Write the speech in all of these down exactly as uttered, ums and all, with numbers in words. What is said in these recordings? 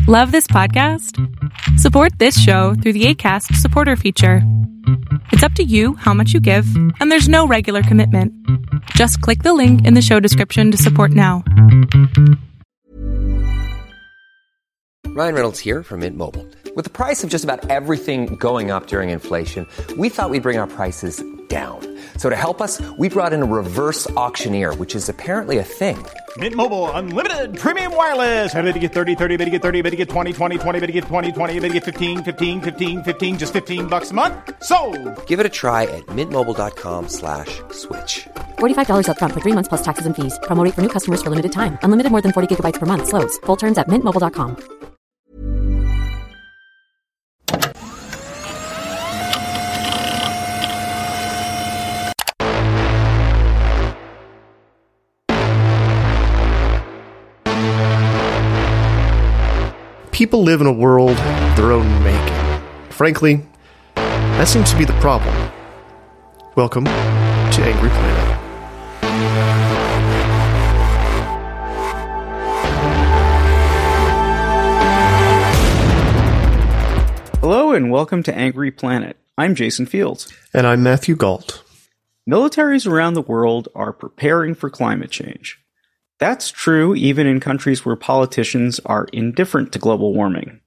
Love this podcast? Support this show through the Acast supporter feature. It's up to you how much you give, and there's no regular commitment. Just click the link in the show description to support now. Ryan Reynolds here from Mint Mobile. With the price of just about everything going up during inflation, we thought we'd bring our prices down. So to help us, we brought in a reverse auctioneer, which is apparently a thing. Mint Mobile Unlimited Premium Wireless. How to get thirty, thirty, how to get thirty, how to get twenty, twenty, twenty, how to get twenty, twenty, how to get fifteen, fifteen, fifteen, fifteen, just fifteen bucks a month? Sold! Give it a try at mintmobile.com slash switch. forty-five dollars up front for three months plus taxes and fees. Promo rate for new customers for limited time. Unlimited more than forty gigabytes per month. Slows full terms at mint mobile dot com. People live in a world of their own making. Frankly, that seems to be the problem. Welcome to Angry Planet. Hello and welcome to Angry Planet. I'm Jason Fields. And I'm Matthew Gault. Militaries around the world are preparing for climate change. That's true even in countries where politicians are indifferent to global warming.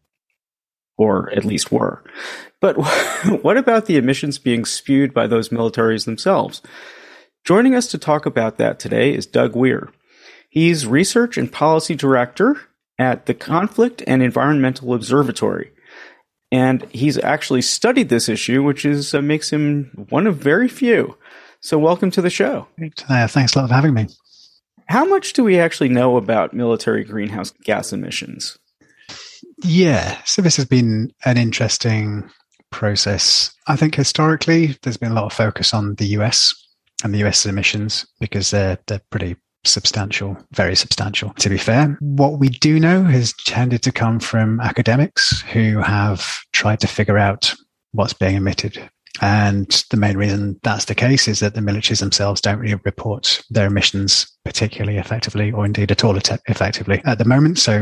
Or at least were. But what about the emissions being spewed by those militaries themselves? Joining us to talk about that today is Doug Weir. He's Research and Policy Director at the Conflict and Environmental Observatory. And he's actually studied this issue, which is uh, makes him one of very few. So welcome to the show. Uh, thanks a lot for having me. How much do we actually know about military greenhouse gas emissions? Yeah, so this has been an interesting process. I think historically there's been a lot of focus on the U S and the U S emissions because they're, they're pretty substantial, very substantial, to be fair. What we do know has tended to come from academics who have tried to figure out what's being emitted. And the main reason that's the case is that the militaries themselves don't really report their emissions particularly effectively or indeed at all effectively at the moment. So,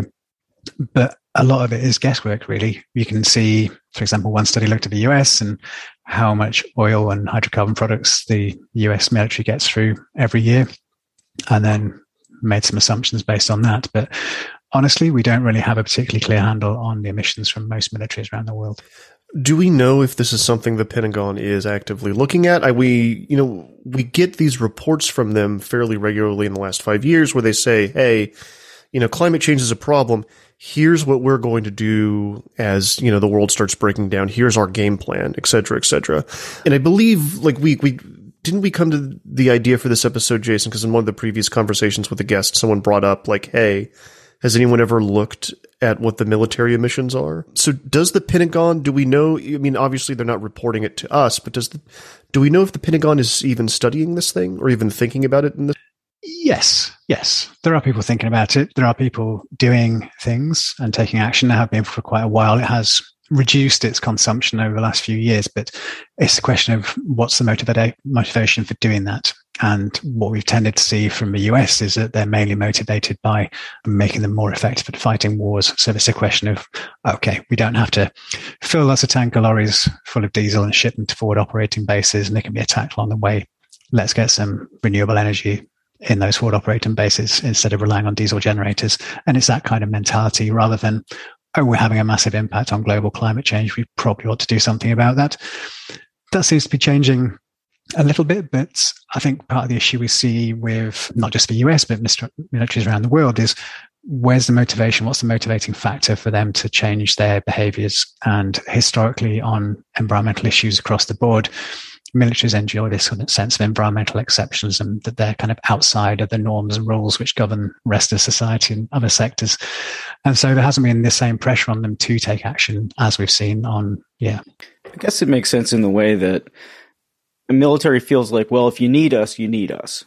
but a lot of it is guesswork, really. You can see, for example, one study looked at the U S and how much oil and hydrocarbon products the U S military gets through every year and then made some assumptions based on that. But honestly, we don't really have a particularly clear handle on the emissions from most militaries around the world. Do we know if this is something the Pentagon is actively looking at? I, we, you know, we get these reports from them fairly regularly in the last five years where they say, hey, you know, climate change is a problem. Here's what we're going to do as, you know, the world starts breaking down. Here's our game plan, et cetera, et cetera. And I believe, like, we, we, didn't we come to the idea for this episode, Jason, because in one of the previous conversations with a guest, someone brought up, like, hey, has anyone ever looked at what the military emissions are? So does the Pentagon, do we know, I mean, obviously they're not reporting it to us, but does the, do we know if the Pentagon is even studying this thing or even thinking about it in this? Yes, yes. There are people thinking about it. There are people doing things and taking action. There have been for quite a while. It has reduced its consumption over the last few years, but it's a question of what's the motivata- motivation for doing that. And what we've tended to see from the U S is that they're mainly motivated by making them more effective at fighting wars. So it's a question of, okay, we don't have to fill lots of tanker lorries full of diesel and ship them to forward operating bases and they can be attacked along the way. Let's get some renewable energy in those forward operating bases instead of relying on diesel generators. And it's that kind of mentality rather than, oh, we're having a massive impact on global climate change. We probably ought to do something about that. That seems to be changing a little bit, but I think part of the issue we see with not just the U S, but militaries around the world is where's the motivation? What's the motivating factor for them to change their behaviors? And historically on environmental issues across the board, militaries enjoy this sort of sense of environmental exceptionalism, that they're kind of outside of the norms and rules which govern the rest of society and other sectors. And so there hasn't been the same pressure on them to take action as we've seen on, yeah. I guess it makes sense in the way that the military feels like, well, if you need us, you need us.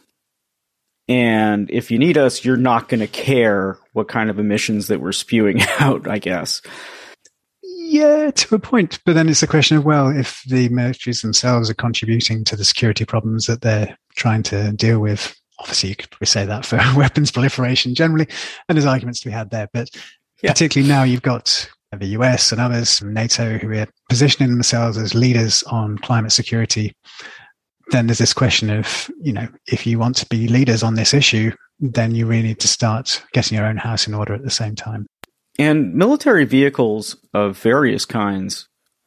And if you need us, you're not going to care what kind of emissions that we're spewing out, I guess. Yeah, to a point. But then it's a question of, well, if the militaries themselves are contributing to the security problems that they're trying to deal with, obviously you could probably say that for weapons proliferation generally, and there's arguments to be had there. But Yeah. Particularly now you've got the U S and others from NATO who are positioning themselves as leaders on climate security. Then there's this question of, you know, if you want to be leaders on this issue, then you really need to start getting your own house in order at the same time. And military vehicles of various kinds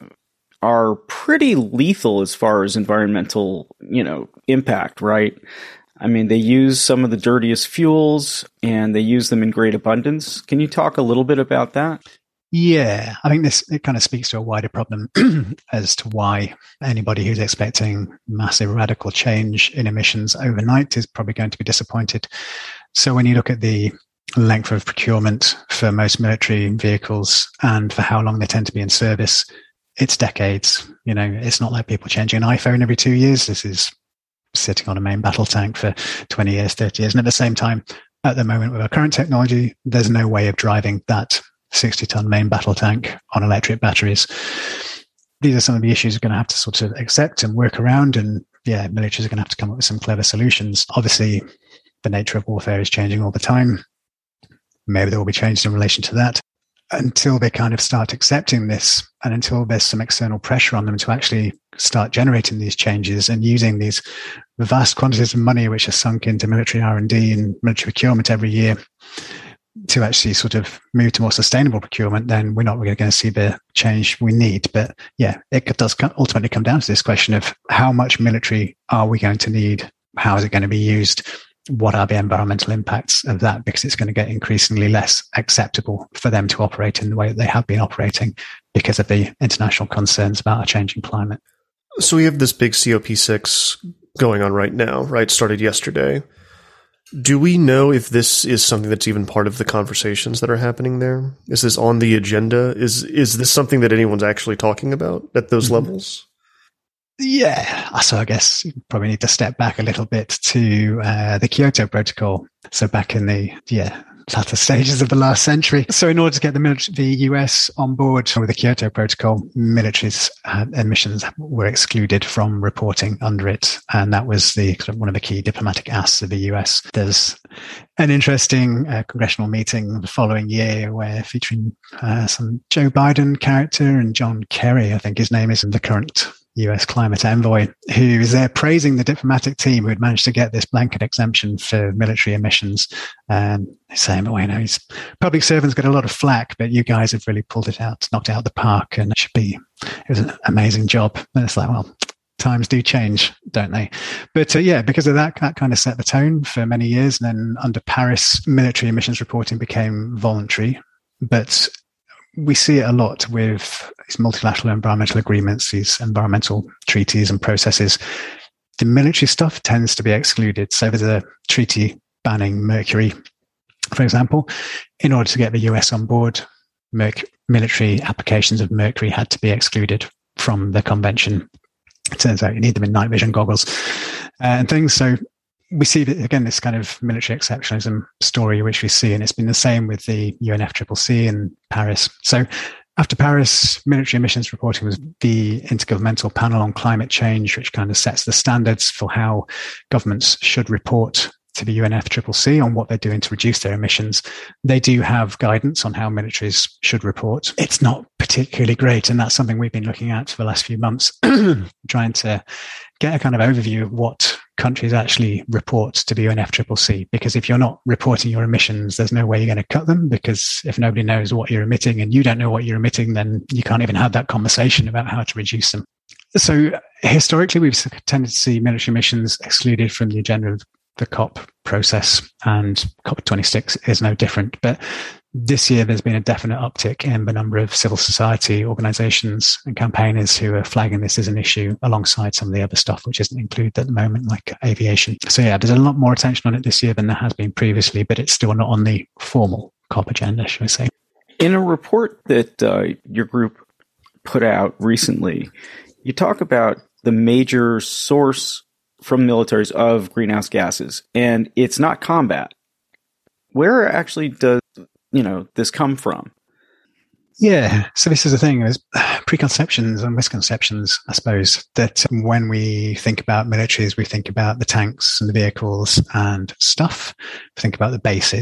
are pretty lethal as far as environmental, you know, impact, right? I mean, they use some of the dirtiest fuels and they use them in great abundance. Can you talk a little bit about that? Yeah, I think this, it kind of speaks to a wider problem as to why anybody who's expecting massive radical change in emissions overnight is probably going to be disappointed. So when you look at the length of procurement for most military vehicles and for how long they tend to be in service, it's decades. You know, it's not like people changing an iPhone every two years. This is sitting on a main battle tank for twenty years, thirty years. And at the same time, at the moment with our current technology, there's no way of driving that sixty ton main battle tank on electric batteries. These are some of the issues we're going to have to sort of accept and work around. And yeah, militaries are going to have to come up with some clever solutions. Obviously, the nature of warfare is changing all the time. Maybe there will be changes in relation to that. Until they kind of start accepting this and until there's some external pressure on them to actually start generating these changes and using these vast quantities of money which are sunk into military R and D and military procurement every year to actually sort of move to more sustainable procurement, then we're not really going to see the change we need. But yeah, it does ultimately come down to this question of how much military are we going to need? How is it going to be used? What are the environmental impacts of that? Because it's going to get increasingly less acceptable for them to operate in the way that they have been operating because of the international concerns about a changing climate. So we have this big C O P six going on right now, right? Started yesterday. Do we know if this is something that's even part of the conversations that are happening there? Is this on the agenda? Is is this something that anyone's actually talking about at those mm-hmm. levels? Yeah, so I guess you probably need to step back a little bit to uh, the Kyoto Protocol. So back in the yeah latter stages of the last century. So in order to get the, military, the U S on board with the Kyoto Protocol, military's uh, emissions were excluded from reporting under it. And that was the one of the key diplomatic asks of the U S. There's an interesting uh, congressional meeting the following year where featuring uh, some Joe Biden character and John Kerry, I think his name is, the current U S climate envoy, who is there praising the diplomatic team who had managed to get this blanket exemption for military emissions. And saying, well, you know, his public servants got a lot of flack, but you guys have really pulled it out, knocked it out of the park, and it should be, it was an amazing job. And it's like, well, times do change, don't they? But uh, yeah, because of that, that kind of set the tone for many years. And then under Paris, military emissions reporting became voluntary. But we see it a lot with these multilateral environmental agreements, these environmental treaties and processes. The military stuff tends to be excluded. So there's a treaty banning mercury, for example. In order to get the U S on board, merc- military applications of mercury had to be excluded from the convention. It turns out you need them in night vision goggles uh, and things. So we see that, again, this kind of military exceptionalism story, which we see, and it's been the same with the U N F C C C and Paris. So after Paris, military emissions reporting was the Intergovernmental Panel on Climate Change, which kind of sets the standards for how governments should report to the U N F C C C on what they're doing to reduce their emissions. They do have guidance on how militaries should report. It's not particularly great, and that's something we've been looking at for the last few months, trying to get a kind of overview of what countries actually report to the U N F C C C. Because if you're not reporting your emissions, there's no way you're going to cut them, because if nobody knows what you're emitting and you don't know what you're emitting, then you can't even have that conversation about how to reduce them. So historically, we've tended to see military emissions excluded from the agenda of the COP process, and COP twenty-six is no different. But this year, there's been a definite uptick in the number of civil society organizations and campaigners who are flagging this as an issue alongside some of the other stuff which isn't included at the moment, like aviation. So yeah, there's a lot more attention on it this year than there has been previously, but it's still not on the formal COP agenda, shall we say. In a report that uh, your group put out recently, you talk about the major source from militaries of greenhouse gases, and it's not combat. Where actually does, you know, this come from? Yeah, so this is the thing, there's preconceptions and misconceptions, I suppose, that when we think about militaries, we think about the tanks and the vehicles and stuff, we think about the bases.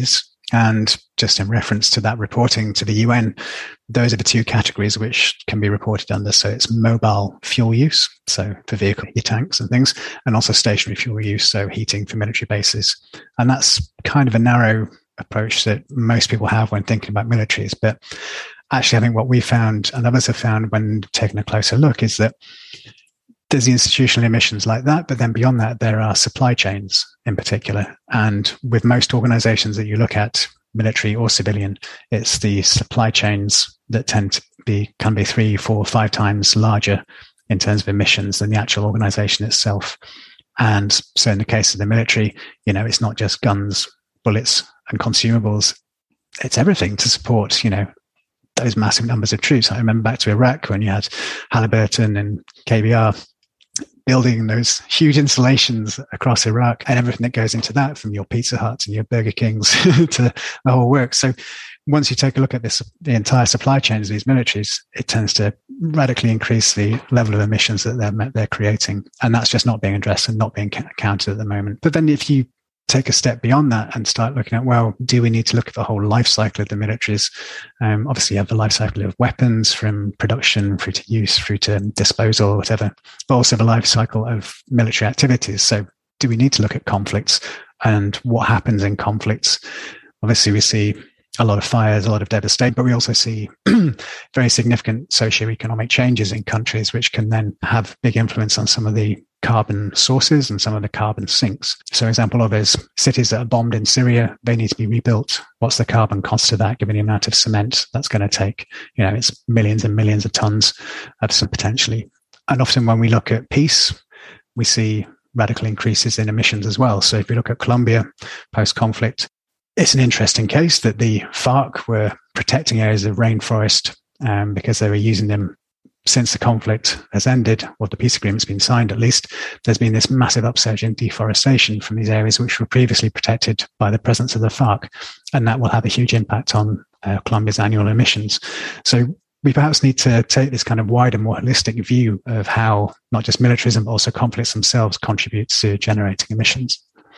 And just in reference to that reporting to the U N, those are the two categories which can be reported under. So it's mobile fuel use, so for vehicle, your tanks and things, and also stationary fuel use, so heating for military bases. And that's kind of a narrow approach that most people have when thinking about militaries. But actually, I think what we found and others have found when taking a closer look is that there's the institutional emissions like that, but then beyond that, there are supply chains in particular. And with most organizations that you look at, military or civilian, it's the supply chains that tend to be, can be three, four, five times larger in terms of emissions than the actual organization itself. And so in the case of the military, you know, it's not just guns, bullets, and consumables. It's everything to support, you know, those massive numbers of troops. I remember back to Iraq when you had Halliburton and K B R building those huge installations across Iraq and everything that goes into that, from your Pizza Huts and your Burger Kings to the whole works. So once you take a look at this, the entire supply chains of these militaries, it tends to radically increase the level of emissions that they're, they're creating. And that's just not being addressed and not being counted at the moment. But then if you take a step beyond that and start looking at, well, do we need to look at the whole life cycle of the militaries? Um, obviously, you have the life cycle of weapons from production through to use, through to disposal, whatever, but also the life cycle of military activities. So do we need to look at conflicts and what happens in conflicts? Obviously, we see a lot of fires, a lot of devastation, but we also see very significant socioeconomic changes in countries, which can then have big influence on some of the carbon sources and some of the carbon sinks. So example of is cities that are bombed in Syria, they need to be rebuilt. What's the carbon cost of that, given the amount of cement that's going to take? You know, it's millions and millions of tons of some potentially. And often when we look at peace, we see radical increases in emissions as well. So if you look at Colombia post-conflict, it's an interesting case that the FARC were protecting areas of rainforest um, because they were using them since the conflict has ended, or the peace agreement's been signed at least. There's been this massive upsurge in deforestation from these areas which were previously protected by the presence of the FARC. And that will have a huge impact on uh, Colombia's annual emissions. So we perhaps need to take this kind of wider, more holistic view of how not just militarism, but also conflicts themselves contribute to generating emissions.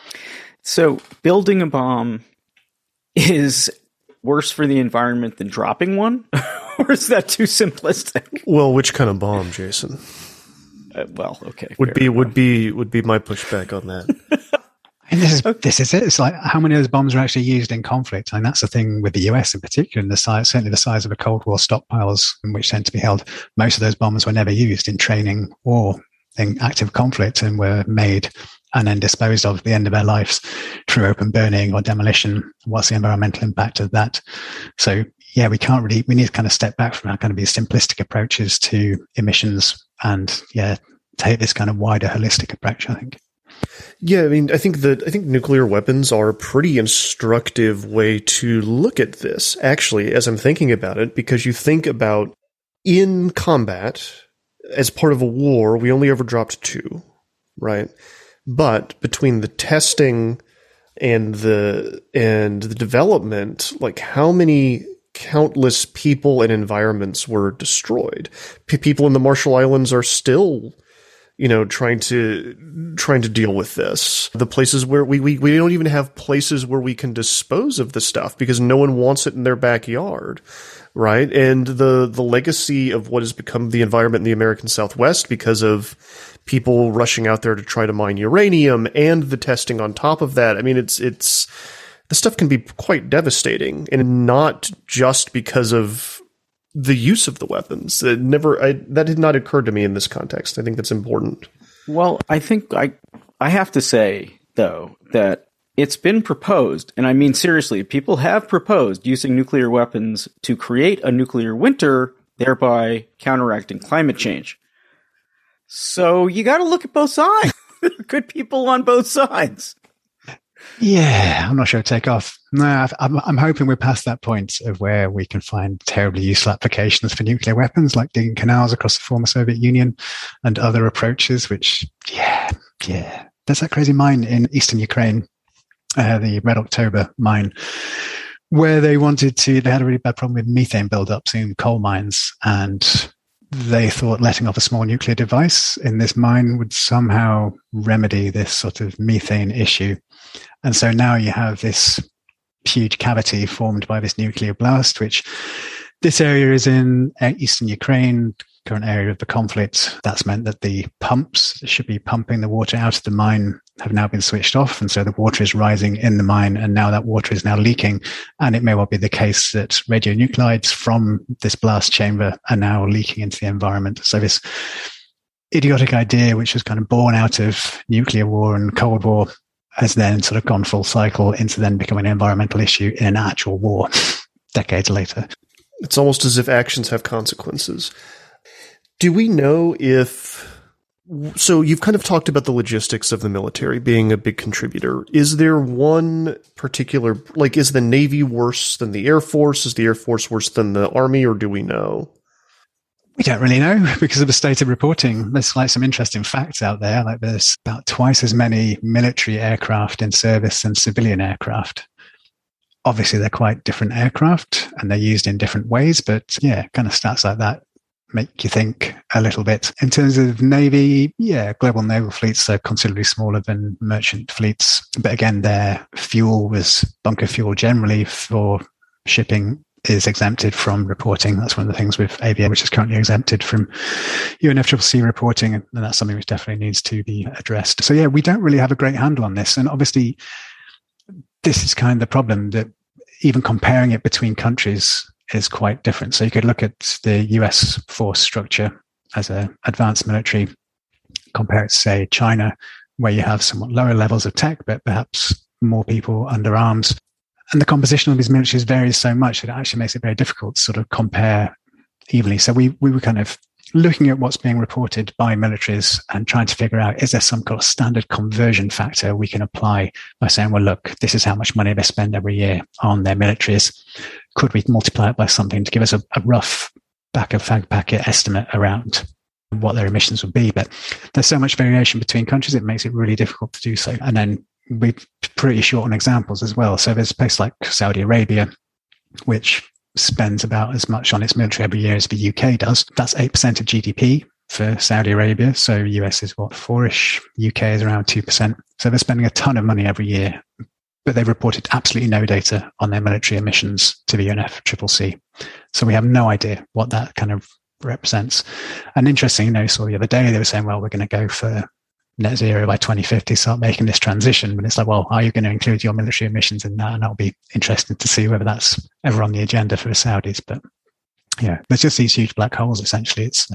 So building a bomb is worse for the environment than dropping one? Or is that too simplistic? Well, which kind of bomb, Jason? Uh, well, okay. Would be enough. would be would be my pushback on that. And this is this is it. It's like how many of those bombs are actually used in conflict? I mean, that's the thing with the U S in particular, and the size, certainly the size of the Cold War stockpiles, which tend to be held. Most of those bombs were never used in training or in active conflict, and were made and then disposed of at the end of their lives through open burning or demolition. What's the environmental impact of that? So yeah, we can't really, we need to kind of step back from our kind of these simplistic approaches to emissions and yeah, take this kind of wider holistic approach, I think. Yeah, I mean, I think that I think nuclear weapons are a pretty instructive way to look at this, actually, as I'm thinking about it, because you think about in combat, as part of a war, we only ever dropped two, right? But between the testing and the and the development, like how many countless people and environments were destroyed? P- people in the Marshall Islands are still, you know, trying to trying to deal with this. The places where we, we, we don't even have places where we can dispose of the stuff because no one wants it in their backyard, right? And the the legacy of what has become the environment in the American Southwest because of people rushing out there to try to mine uranium and the testing on top of that. I mean, it's it's the stuff can be quite devastating, and not just because of the use of the weapons. It never, I, that did not occur to me in this context. I think that's important. Well, I think I, I have to say, though, that it's been proposed, and I mean seriously, people have proposed using nuclear weapons to create a nuclear winter, thereby counteracting climate change. So you got to look at both sides. Good people on both sides. Yeah, I'm not sure it'll take off. No, I'm, I'm hoping we're past that point of where we can find terribly useful applications for nuclear weapons, like digging canals across the former Soviet Union and other approaches, which, yeah, yeah. There's that crazy mine in eastern Ukraine, uh, the Red October mine, where they wanted to, they had a really bad problem with methane buildups in coal mines, and they thought letting off a small nuclear device in this mine would somehow remedy this sort of methane issue. And so now you have this huge cavity formed by this nuclear blast, which this area is in eastern Ukraine, current area of the conflict. That's meant that the pumps that should be pumping the water out of the mine have now been switched off. And so the water is rising in the mine, and now that water is now leaking. And it may well be the case that radionuclides from this blast chamber are now leaking into the environment. So this idiotic idea, which was kind of born out of nuclear war and Cold War, has then sort of gone full cycle into then becoming an environmental issue in an actual war decades later. It's almost as if actions have consequences. Do we know if... So you've kind of talked about the logistics of the military being a big contributor. Is there one particular... Like, is the Navy worse than the Air Force? Is the Air Force worse than the Army, or do we know? We don't really know because of the state of reporting. There's like some interesting facts out there. Like there's about twice as many military aircraft in service than civilian aircraft. Obviously, they're quite different aircraft and they're used in different ways. But yeah, kind of stats like that make you think a little bit. In terms of Navy, yeah, global naval fleets are considerably smaller than merchant fleets. But again, their fuel was bunker fuel generally for shipping is exempted from reporting. That's one of the things with A B A, which is currently exempted from U N F C C C reporting. And that's something which definitely needs to be addressed. So yeah, we don't really have a great handle on this. And obviously, this is kind of the problem, that even comparing it between countries is quite different. So you could look at the U S force structure as an advanced military, compare it to, say, China, where you have somewhat lower levels of tech, but perhaps more people under arms. And the composition of these militaries varies so much that it actually makes it very difficult to sort of compare evenly. So we, we were kind of looking at what's being reported by militaries and trying to figure out, is there some kind of standard conversion factor we can apply by saying, well, look, this is how much money they spend every year on their militaries. Could we multiply it by something to give us a, a rough back of fag packet estimate around what their emissions would be? But there's so much variation between countries, it makes it really difficult to do so. And then we're pretty short on examples as well. So there's a place like Saudi Arabia, which spends about as much on its military every year as the U K does. That's eight percent of G D P for Saudi Arabia. So U S is what, four-ish? U K is around two percent. So they're spending a ton of money every year, but they've reported absolutely no data on their military emissions to the U N F C C C. So we have no idea what that kind of represents. And interesting, you know, so the other day they were saying, well, we're going to go for net zero by twenty fifty, start making this transition. But it's like, well, are you going to include your military emissions in that? And that'll be interesting to see whether that's ever on the agenda for the Saudis. But yeah, there's just these huge black holes, essentially. It's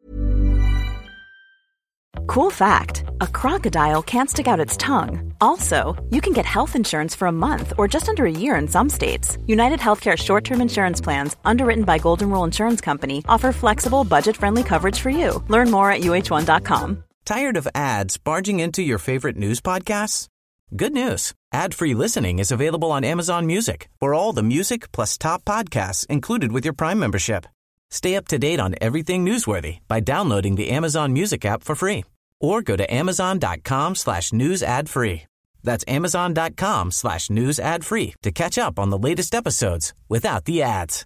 Cool fact, a crocodile can't stick out its tongue. Also, you can get health insurance for a month or just under a year in some states. United Healthcare short-term insurance plans, underwritten by Golden Rule Insurance Company, offer flexible, budget-friendly coverage for you. Learn more at U H one dot com. Tired of ads barging into your favorite news podcasts? Good news. Ad-free listening is available on Amazon Music for all the music plus top podcasts included with your Prime membership. Stay up to date on everything newsworthy by downloading the Amazon Music app for free or go to amazon.com slash news ad free. That's amazon.com slash news ad free to catch up on the latest episodes without the ads.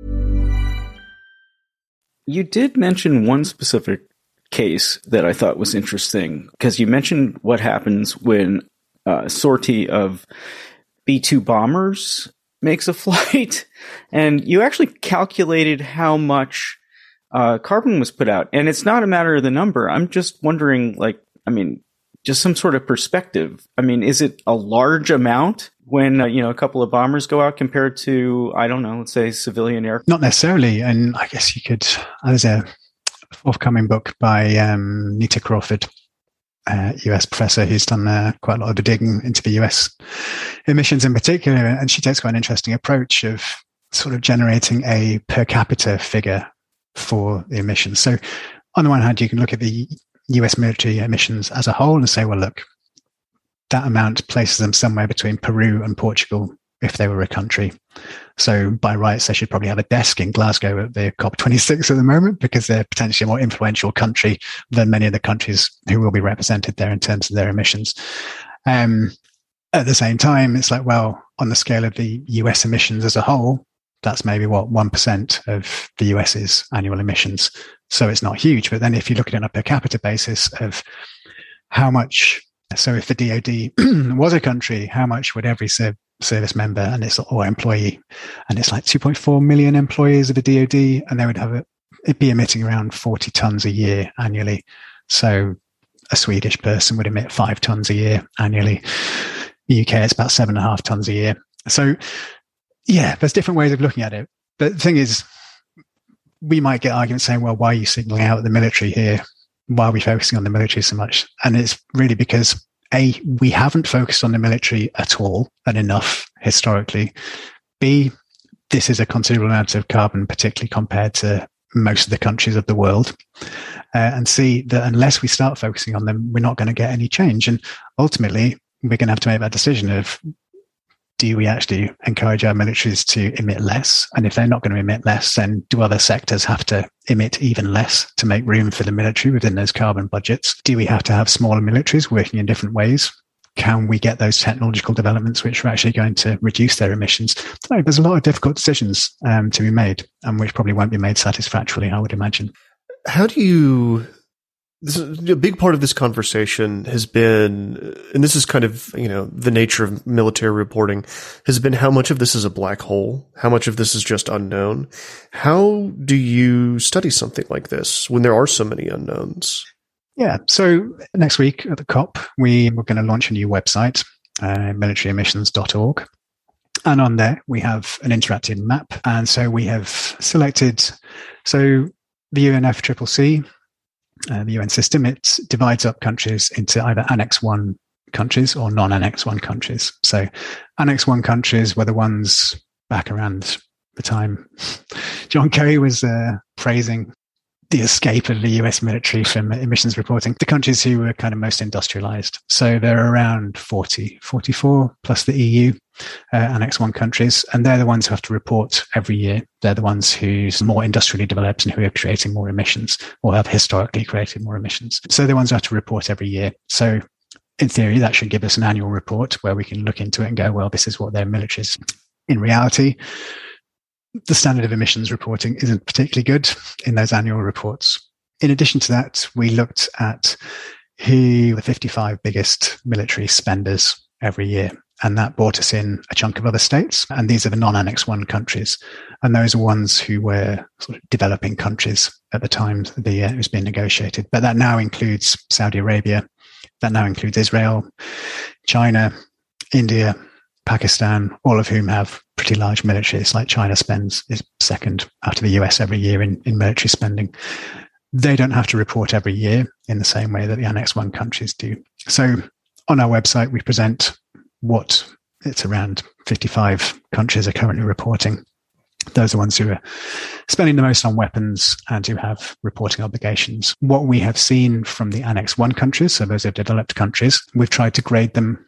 You did mention one specific case that I thought was interesting, because you mentioned what happens when a sortie of B two bombers makes a flight, and you actually calculated how much uh, carbon was put out. And it's not a matter of the number. I'm just wondering, like, I mean, just some sort of perspective. I mean, is it a large amount when, uh, you know, a couple of bombers go out compared to, I don't know, let's say civilian aircraft? Not necessarily. And I guess you could, there's a forthcoming book by um, Nita Crawford, uh, U S professor who's done uh, quite a lot of the digging into the U S emissions in particular. And she takes quite an interesting approach of sort of generating a per capita figure for the emissions. So on the one hand, you can look at the U S military emissions as a whole and say, well, look, that amount places them somewhere between Peru and Portugal if they were a country. So by rights, they should probably have a desk in Glasgow at the COP twenty-six at the moment, because they're potentially a more influential country than many of the countries who will be represented there in terms of their emissions. Um, at the same time, it's like, well, on the scale of the U S emissions as a whole, that's maybe what, one percent of the US's annual emissions. So it's not huge. But then if you look at it on a per capita basis of how much, so if the D O D was a country, how much would every service member and it's or employee, and it's like two point four million employees of the D O D, and they would have a, it'd be emitting around forty tons a year annually. So a Swedish person would emit five tons a year annually. The U K, it's about seven and a half tons a year. So yeah, there's different ways of looking at it. But the thing is, we might get arguments saying, well, why are you signaling out the military here? Why are we focusing on the military so much? And it's really because, A, we haven't focused on the military at all and enough historically. B, this is a considerable amount of carbon, particularly compared to most of the countries of the world. Uh, and C, that unless we start focusing on them, we're not going to get any change. And ultimately, we're going to have to make that decision of, do we actually encourage our militaries to emit less? And if they're not going to emit less, then do other sectors have to emit even less to make room for the military within those carbon budgets? Do we have to have smaller militaries working in different ways? Can we get those technological developments which are actually going to reduce their emissions? So there's a lot of difficult decisions um, to be made, and which probably won't be made satisfactorily, I would imagine. How do you... This is, a big part of this conversation has been, and this is kind of, you know, the nature of military reporting, has been how much of this is a black hole, how much of this is just unknown. How do you study something like this when there are so many unknowns? Yeah, so next week at the COP, we we're going to launch a new website, uh, military emissions dot org. And on there, we have an interactive map. And so we have selected, so the U N F C C C, Uh, the U N system, it divides up countries into either Annex one countries or non-Annex one countries. So Annex one countries were the ones back around the time John Kerry was uh, praising the escape of the U S military from emissions reporting, the countries who were kind of most industrialized. So there are around forty, forty-four plus the E U uh, Annex one countries, and they're the ones who have to report every year. They're the ones who's more industrially developed and who are creating more emissions or have historically created more emissions. So they're the ones who have to report every year. So in theory, that should give us an annual report where we can look into it and go, well, this is what their military is. In reality, the standard of emissions reporting isn't particularly good in those annual reports. In addition to that, we looked at who the fifty-five biggest military spenders every year. And that brought us in a chunk of other states. And these are the non-Annex one countries. And those are ones who were sort of developing countries at the time the, uh, it was being negotiated. But that now includes Saudi Arabia. That now includes Israel, China, India, Pakistan, all of whom have pretty large militaries. Like China spends is second after the U S every year in, in military spending. They don't have to report every year in the same way that the Annex one countries do. So on our website, we present what it's around fifty-five countries are currently reporting. Those are ones who are spending the most on weapons and who have reporting obligations. What we have seen from the Annex one countries, so those are developed countries, we've tried to grade them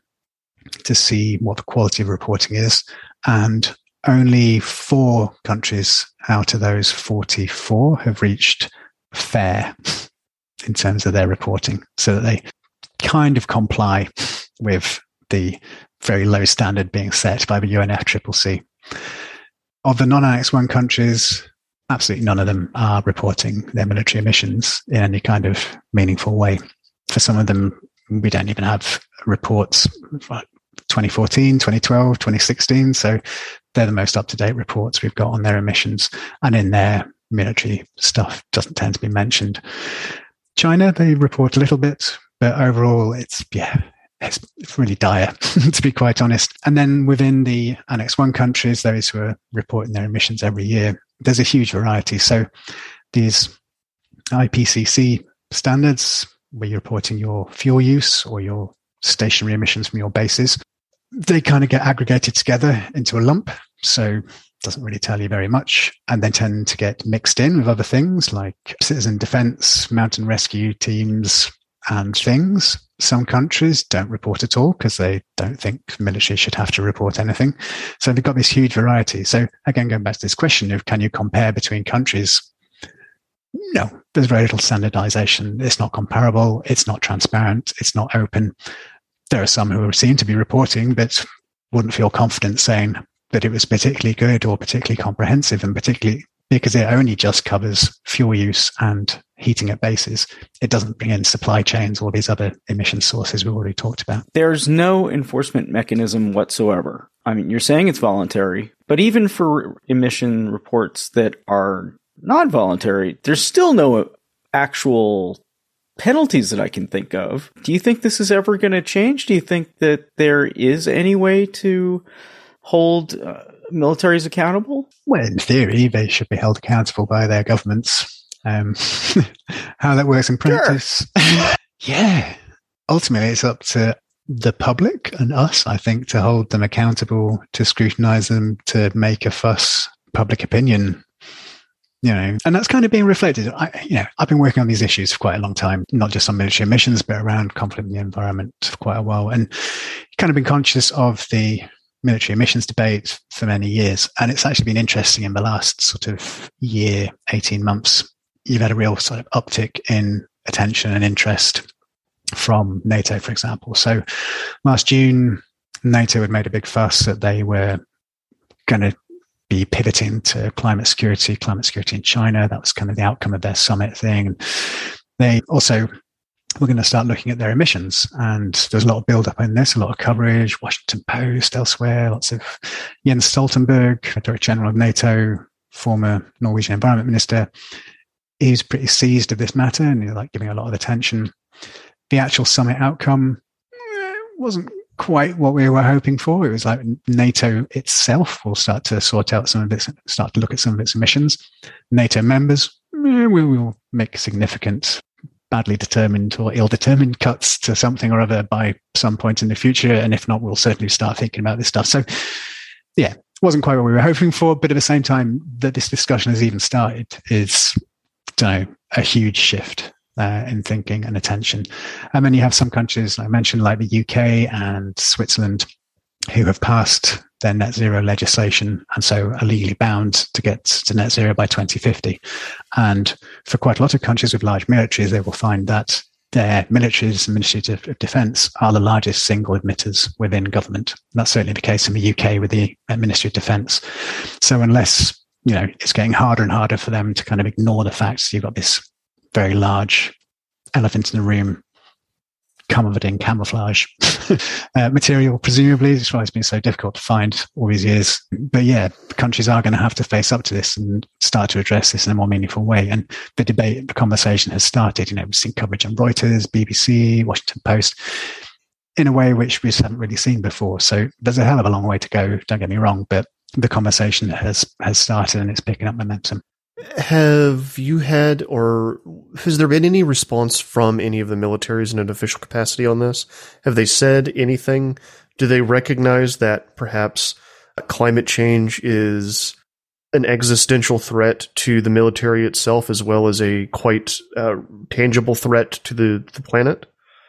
to see what the quality of reporting is. And only four countries out of those forty-four have reached fair in terms of their reporting, so that they kind of comply with the very low standard being set by the U N F C C C. Of the non-Annex one countries, absolutely none of them are reporting their military emissions in any kind of meaningful way. For some of them, we don't even have reports twenty fourteen, twenty twelve, twenty sixteen. So they're the most up-to-date reports we've got on their emissions. And in their military stuff doesn't tend to be mentioned. China, they report a little bit, but overall it's, yeah, it's really dire, to be quite honest. And then within the Annex one countries, those who are reporting their emissions every year, there's a huge variety. So these I P C C standards, where you're reporting your fuel use or your stationary emissions from your bases, they kind of get aggregated together into a lump. So it doesn't really tell you very much, and they tend to get mixed in with other things like citizen defense, mountain rescue teams, and things. Some countries don't report at all because they don't think military should have to report anything. So they've got this huge variety. So again, going back to this question of can you compare between countries? No, there's very little standardization. It's not comparable. It's not transparent. It's not open. There are some who seem to be reporting but wouldn't feel confident saying that it was particularly good or particularly comprehensive, and particularly because it only just covers fuel use and heating at bases. It doesn't bring in supply chains or these other emission sources we've already talked about. There's no enforcement mechanism whatsoever. I mean, you're saying it's voluntary, but even for emission reports that are not voluntary, there's still no actual penalties that I can think of. Do you think this is ever going to change? Do you think that there is any way to hold uh, militaries accountable? Well, in theory, they should be held accountable by their governments. Um, how that works in practice. Sure. Yeah. Ultimately, it's up to the public and us, I think, to hold them accountable, to scrutinize them, to make a fuss, public opinion, you know, and that's kind of being reflected. I, you know, I've been working on these issues for quite a long time, not just on military emissions, but around conflict in the environment for quite a while, and kind of been conscious of the military emissions debate for many years. And it's actually been interesting in the last sort of year, eighteen months. You've had a real sort of uptick in attention and interest from NATO, for example. So last June, NATO had made a big fuss that they were going to be pivoting to climate security, climate security in China. That was kind of the outcome of their summit thing. They also were going to start looking at their emissions. And there's a lot of build-up in this, a lot of coverage, Washington Post, elsewhere, lots of Jens Stoltenberg, Director General of NATO, former Norwegian Environment Minister. He's pretty seized of this matter and he's like giving a lot of attention. The actual summit outcome wasn't quite what we were hoping for. It was like NATO itself will start to sort out some of its, start to look at some of its emissions. NATO members, eh, we will make significant, badly determined or ill-determined cuts to something or other by some point in the future. And if not, we'll certainly start thinking about this stuff. So yeah, it wasn't quite what we were hoping for, but at the same time that this discussion has even started is, I don't know, a huge shift uh, in thinking and attention. And then you have some countries, like I mentioned, like the U K and Switzerland, who have passed their net zero legislation and so are legally bound to get to net zero by twenty fifty. And for quite a lot of countries with large militaries, they will find that their militaries and ministries of defence are the largest single emitters within government. That's certainly the case in the U K with the Ministry of Defence. So unless, you know, it's getting harder and harder for them to kind of ignore the facts, you've got this very large elephant in the room, covered in camouflage uh, material, presumably. That's why it's been so difficult to find all these years. But yeah, countries are going to have to face up to this and start to address this in a more meaningful way. And the debate, the conversation has started. You know, we've seen coverage on Reuters, B B C, Washington Post, in a way which we just haven't really seen before. So there's a hell of a long way to go, don't get me wrong, but the conversation has, has started and it's picking up momentum. Have you had, or has there been any response from any of the militaries in an official capacity on this? Have they said anything? Do they recognize that perhaps climate change is an existential threat to the military itself, as well as a quite uh, tangible threat to the, the planet?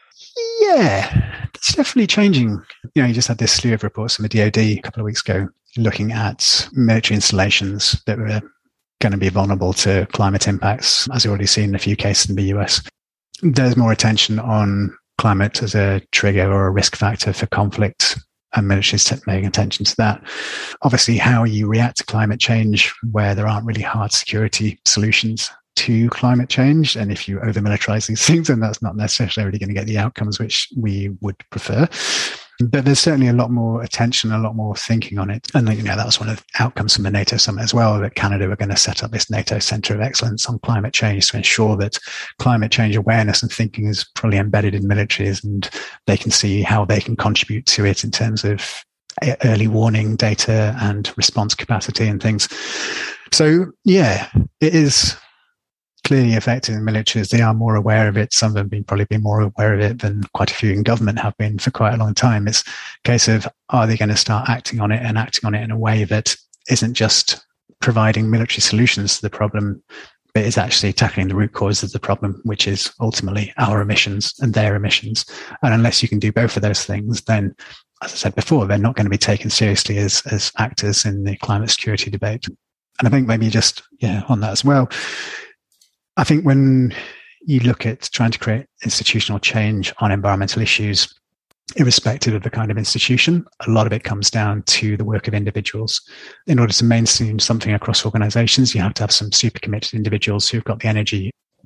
Yeah, it's definitely changing. You know, you just had this slew of reports from the D O D a couple of weeks ago looking at military installations that were going to be vulnerable to climate impacts, as you've already seen in a few cases in the U S. There's more attention on climate as a trigger or a risk factor for conflict, and militaries paying attention to that. Obviously, how you react to climate change where there aren't really hard security solutions to climate change. And if you over-militarize these things, then that's not necessarily going to get the outcomes which we would prefer. But there's certainly a lot more attention, a lot more thinking on it. And, you know, that was one of the outcomes from the NATO summit as well, that Canada were going to set up this NATO Centre of Excellence on climate change to ensure that climate change awareness and thinking is probably embedded in militaries, and they can see how they can contribute to it in terms of early warning data and response capacity and things. So, yeah, it is clearly affecting the militaries. They are more aware of it. Some of them have been, probably been more aware of it than quite a few in government have been for quite a long time. It's a case of, are they going to start acting on it and acting on it in a way that isn't just providing military solutions to the problem, but is actually tackling the root cause of the problem, which is ultimately our emissions and their emissions. And unless you can do both of those things, then, as I said before, they're not going to be taken seriously as, as actors in the climate security debate. And I think maybe just, yeah, on that as well, I think when you look at trying to create institutional change on environmental issues, irrespective of the kind of institution, a lot of it comes down to the work of individuals. In order to mainstream something across organizations, you have to have some super committed individuals who've got the energy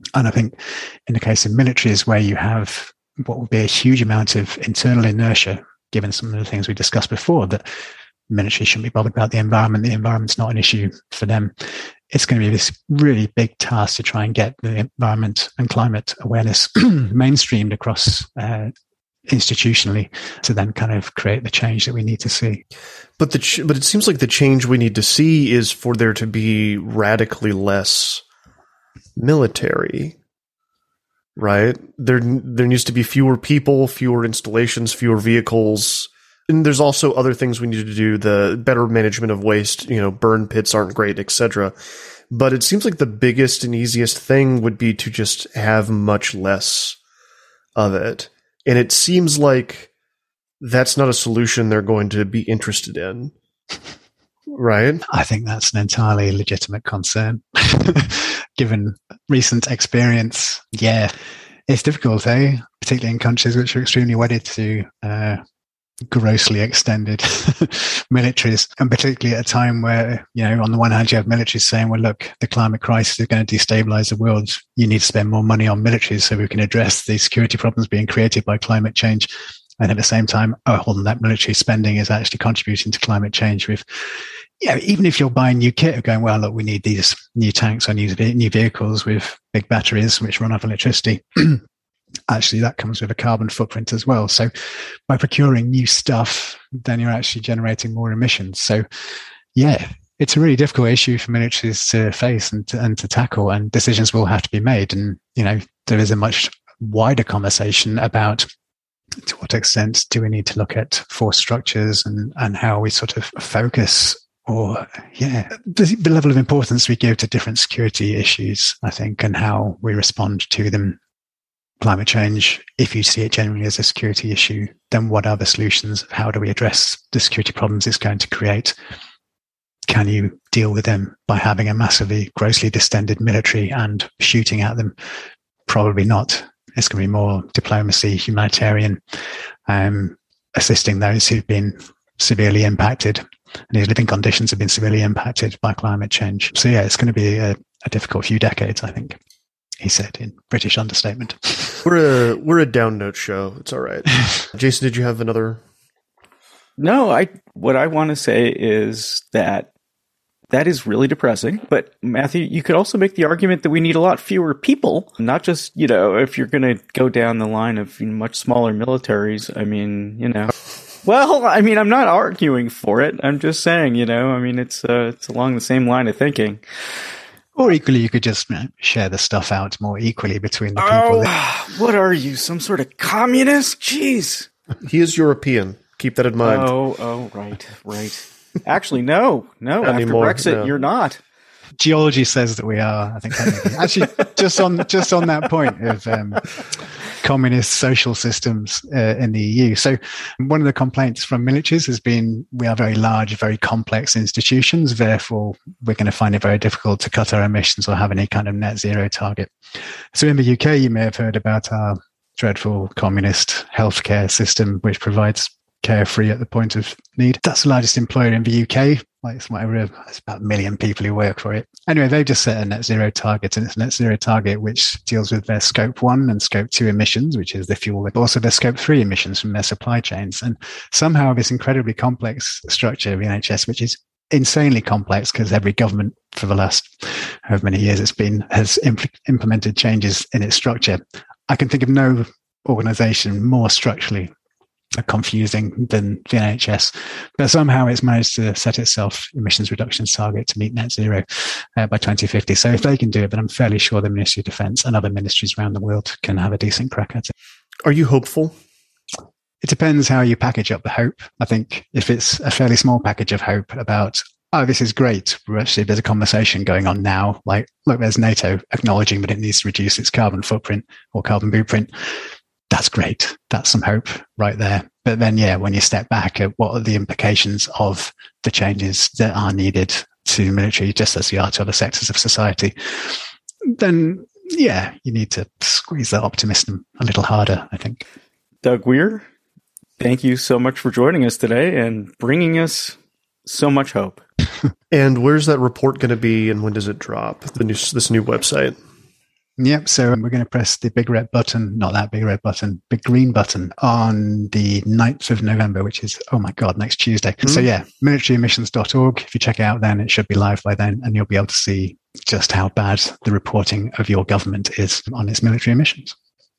And I think in the case of militaries where you have what would be a huge amount of internal inertia, given some of the things we discussed before, that military shouldn't be bothered about the environment, the environment's not an issue for them. It's going to be this really big task to try and get the environment and climate awareness mainstreamed across uh, institutionally to then kind of create the change that we need to see. But the ch- but it seems like the change we need to see is for there to be radically less military, right? There there needs to be fewer people, fewer installations, fewer vehicles. And there's also other things we need to do, the better management of waste, you know, burn pits aren't great, et cetera. But it seems like the biggest and easiest thing would be to just have much less of it. And it seems like that's not a solution they're going to be interested in, right? I think that's an entirely legitimate concern. Given recent experience, yeah, it's difficult, eh? Particularly in countries which are extremely wedded to uh, grossly extended militaries, and particularly at a time where, you know, on the one hand you have militaries saying, well, look, the climate crisis is going to destabilize the world, you need to spend more money on militaries so we can address the security problems being created by climate change. And at the same time, oh, hold on, that military spending is actually contributing to climate change with, yeah, even if you're buying new kit of going, well, look, we need these new tanks or new, new vehicles with big batteries which run off electricity. Actually, that comes with a carbon footprint as well. So by procuring new stuff, then you're actually generating more emissions. So yeah, it's a really difficult issue for militaries to face and to, and to tackle, and decisions will have to be made. And, you know, there is a much wider conversation about to what extent do we need to look at force structures and, and how we sort of focus or, yeah, the, the level of importance we give to different security issues, I think, and how we respond to them. Climate change, if you see it generally as a security issue, then what are the solutions? How do we address the security problems it's going to create? Can you deal with them by having a massively, grossly distended military and shooting at them? Probably not. It's going to be more diplomacy, humanitarian, um, assisting those who've been severely impacted and whose living conditions have been severely impacted by climate change. So yeah, it's going to be a, a difficult few decades, I think, he said in British understatement. We're a we're a down note show. It's all right. Jason, did you have another? No, I. What I want to say is that that is really depressing. But Matthew, you could also make the argument that we need a lot fewer people. Not just, you know, if you're going to go down the line of, you know, much smaller militaries. I mean, you know. Well, I mean, I'm not arguing for it. I'm just saying, you know. I mean, it's uh, it's along the same line of thinking. Or equally, you could just, you know, share the stuff out more equally between the people. Oh, that- what are you, some sort of communist? Jeez. He is European. Keep that in mind. Oh, oh, right, right. Actually, no, no. After anymore, Brexit, no. You're not. Geology says that we are. I think actually, just on just on that point of um, communist social systems uh, in the E U. So, one of the complaints from militaries has been we are very large, very complex institutions. Therefore, we're going to find it very difficult to cut our emissions or have any kind of net zero target. So, in the U K, you may have heard about our dreadful communist healthcare system, which provides care free at the point of need. That's the largest employer in the U K. Like it's whatever, it's about a million people who work for it. Anyway, they've just set a net zero target, and it's a net zero target which deals with their scope one and scope two emissions, which is the fuel, but also their scope three emissions from their supply chains. And somehow this incredibly complex structure of the N H S, which is insanely complex because every government for the last however many years it's been has impl- implemented changes in its structure. I can think of no organization more structurally confusing than the N H S, but somehow it's managed to set itself emissions reductions target to meet net zero uh, by twenty fifty. So if they can do it, then I'm fairly sure the Ministry of Defence and other ministries around the world can have a decent crack at it. Are you hopeful? It depends how you package up the hope. I think if it's a fairly small package of hope about, oh, this is great, we're actually, there's a conversation going on now, like, look, there's NATO acknowledging that it needs to reduce its carbon footprint or carbon blueprint. That's great. That's some hope right there. But then, yeah, when you step back at what are the implications of the changes that are needed to the military, just as they are to other sectors of society, then, yeah, you need to squeeze that optimism a little harder, I think. Doug Weir, thank you so much for joining us today and bringing us so much hope. And where's that report going to be, and when does it drop? The new, this new website. Yep, so we're going to press the big red button, not that big red button, big green button on the ninth of November, which is, oh my God, next Tuesday. Mm-hmm. So yeah, military emissions dot org. If you check it out then, it should be live by then, and you'll be able to see just how bad the reporting of your government is on its military emissions.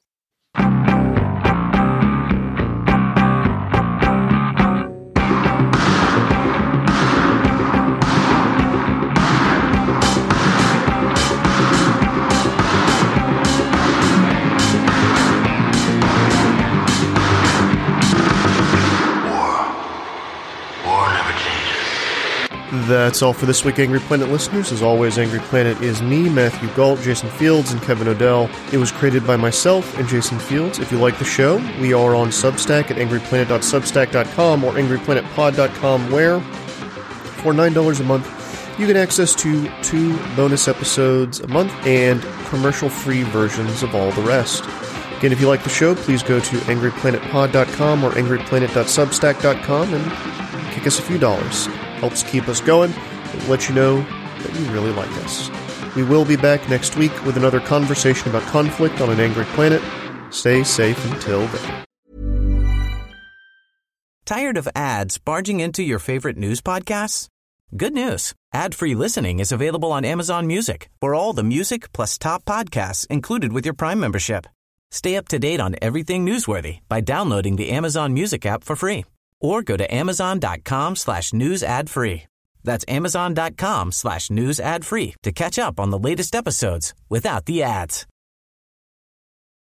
That's all for this week, Angry Planet listeners. As always, Angry Planet is me, Matthew Galt, Jason Fields, and Kevin Odell. It was created by myself and Jason Fields. If you like the show, we are on Substack at angry planet dot substack dot com or angry planet pod dot com, where for nine dollars a month, you get access to two bonus episodes a month and commercial-free versions of all the rest. Again, if you like the show, please go to angry planet pod dot com or angry planet dot substack dot com and kick us a few dollars. Helps keep us going and let you know that you really like us. We will be back next week with another conversation about conflict on an angry planet. Stay safe until then. Tired of ads barging into your favorite news podcasts? Good news. Ad-free listening is available on Amazon Music for all the music plus top podcasts included with your Prime membership. Stay up to date on everything newsworthy by downloading the Amazon Music app for free. Or go to amazon.com slash news ad free. That's amazon.com slash news ad free to catch up on the latest episodes without the ads.